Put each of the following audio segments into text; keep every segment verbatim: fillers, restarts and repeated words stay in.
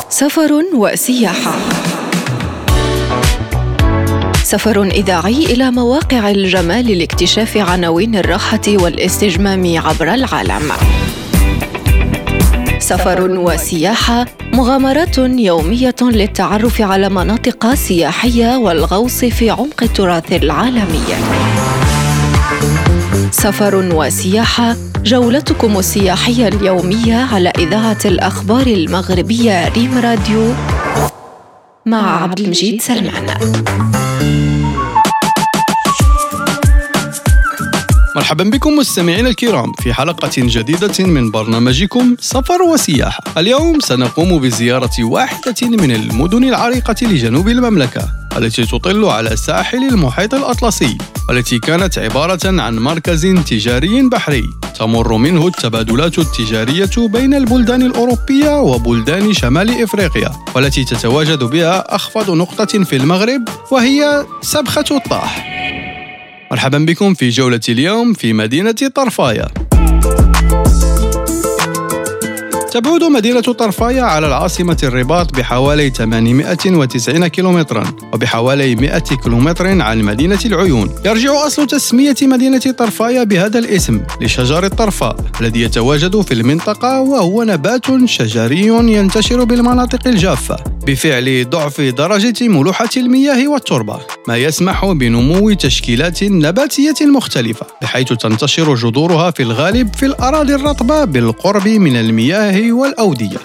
سفر وسياحة. سفر إذاعي إلى مواقع الجمال لاكتشاف عناوين الراحة والاستجمام عبر العالم. سفر وسياحة، مغامرات يومية للتعرف على مناطق سياحية والغوص في عمق التراث العالمي. سفر وسياحة، جولتكم السياحية اليومية على إذاعة الأخبار المغربية ريم راديو مع عبد المجيد سلمان. مرحبا بكم مستمعينا الكرام في حلقة جديدة من برنامجكم سفر وسياحة. اليوم سنقوم بزيارة واحدة من المدن العريقة لجنوب المملكة التي تطل على ساحل المحيط الأطلسي، والتي كانت عبارة عن مركز تجاري بحري تمر منه التبادلات التجارية بين البلدان الأوروبية وبلدان شمال إفريقيا، والتي تتواجد بها أخفض نقطة في المغرب وهي سبخة الطاح. مرحبا بكم في جولة اليوم في مدينة طرفايا. تبعد مدينة طرفايا على العاصمة الرباط بحوالي ثمانمائة وتسعين كيلومترا، وبحوالي مائة كيلومتر عن مدينة العيون. يرجع أصل تسمية مدينة طرفايا بهذا الاسم لشجر الطرفاء الذي يتواجد في المنطقة، وهو نبات شجري ينتشر بالمناطق الجافة بفعل ضعف درجة ملوحة المياه والتربة، ما يسمح بنمو تشكيلات نباتية مختلفة، بحيث تنتشر جذورها في الغالب في الأراضي الرطبة بالقرب من المياه والأودية.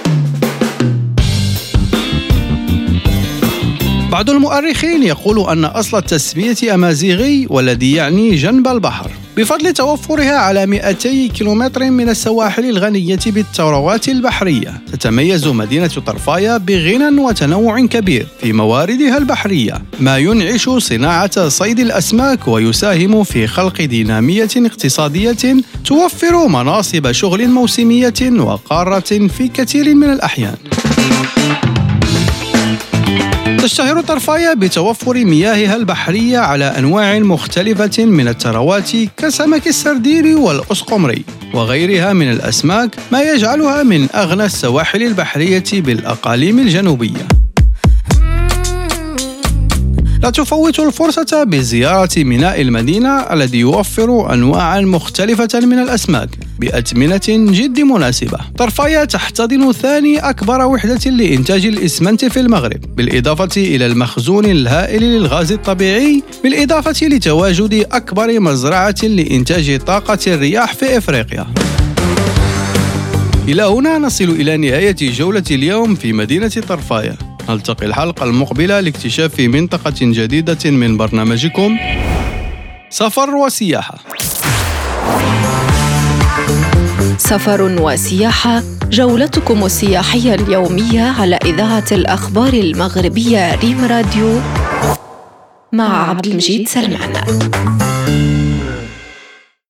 بعض المؤرخين يقول أن أصل التسمية أمازيغي، والذي يعني جنب البحر. بفضل توفرها على مئتي كيلومتر من السواحل الغنية بالثروات البحرية، تتميز مدينة طرفايا بغنى وتنوع كبير في مواردها البحرية، ما ينعش صناعة صيد الأسماك ويساهم في خلق دينامية اقتصادية توفر مناصب شغل موسمية وقارة في كثير من الأحيان. تشتهر طرفايا بتوفر مياهها البحرية على أنواع مختلفة من الثروات كسمك السردين والأسقمري وغيرها من الأسماك، ما يجعلها من أغنى السواحل البحرية بالأقاليم الجنوبية. لا تفوتوا الفرصة بزيارة ميناء المدينة الذي يوفر أنواعا مختلفة من الأسماك بأثمنة جد مناسبة. طرفايا تحتضن ثاني أكبر وحدة لإنتاج الإسمنت في المغرب، بالإضافة إلى المخزون الهائل للغاز الطبيعي، بالإضافة لتواجد أكبر مزرعة لإنتاج طاقة الرياح في إفريقيا. إلى هنا نصل إلى نهاية جولة اليوم في مدينة طرفايا. نلتقي الحلقة المقبلة لاكتشاف منطقة جديدة من برنامجكم سفر وسياحة. سفر وسياحة، جولتكم السياحية اليومية على إذاعة الأخبار المغربية ريم راديو مع عبد المجيد سلمان.